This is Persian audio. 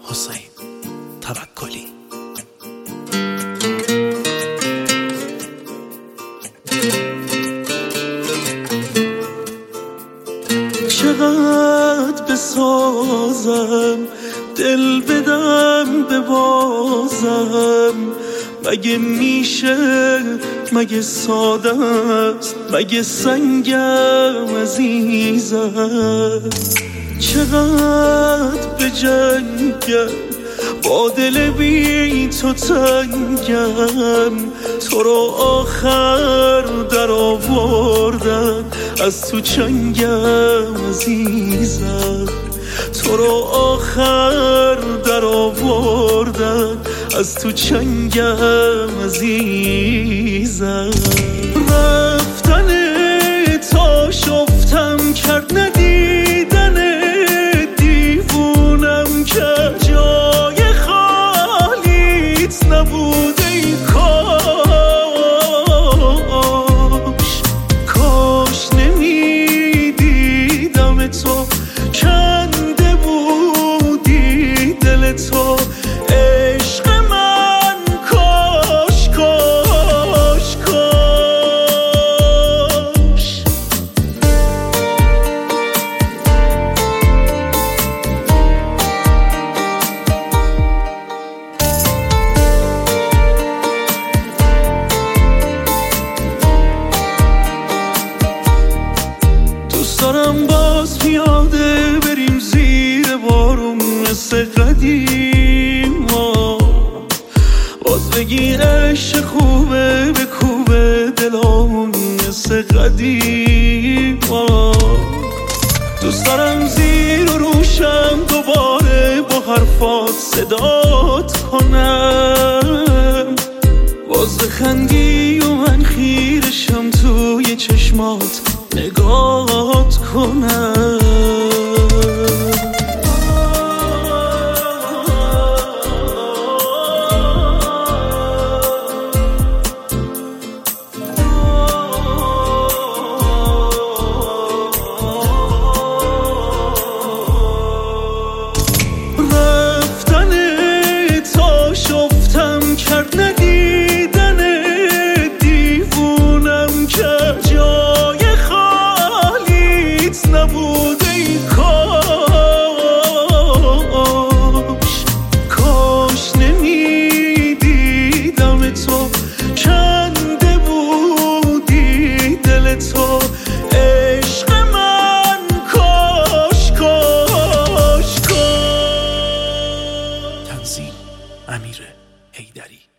حسین توکلی. چقدر بسازم دل بدم ببازم، مگه میشه، مگه ساده است، مگه سنگم عزیزم. چقدر بجنگم با دل بی تو تنگم، تو رو آخر در آوردن از تو چنگم عزیزم. تو رو آخر در آوردن از تو چنگم عزیزم. رفتن تا شفتم کرد ندیدن دیوونم که جای خالیت نبود ای کاش نمیدیدم تو کنده بودی دل تو عشق من کاش کاش کاش. دوست دارم باز پیاده بریم زیر بارون مثل قدیما، باز بگی عشق خوبه بکوبه دلامون مثل قدیما. دوست دارم زیر و روشم دوباره با حرفات صدات کنم، باز بخندی و من خیرشم توی چشمات نگات کنم. رفتن تا شفتم کرد ندیدن دیوونم که جای خالیت نبود ای کاش نمیدیدم تو کنده بودی دل تو عشق من کاش کاش کاش. تنظیم امیر حیدری.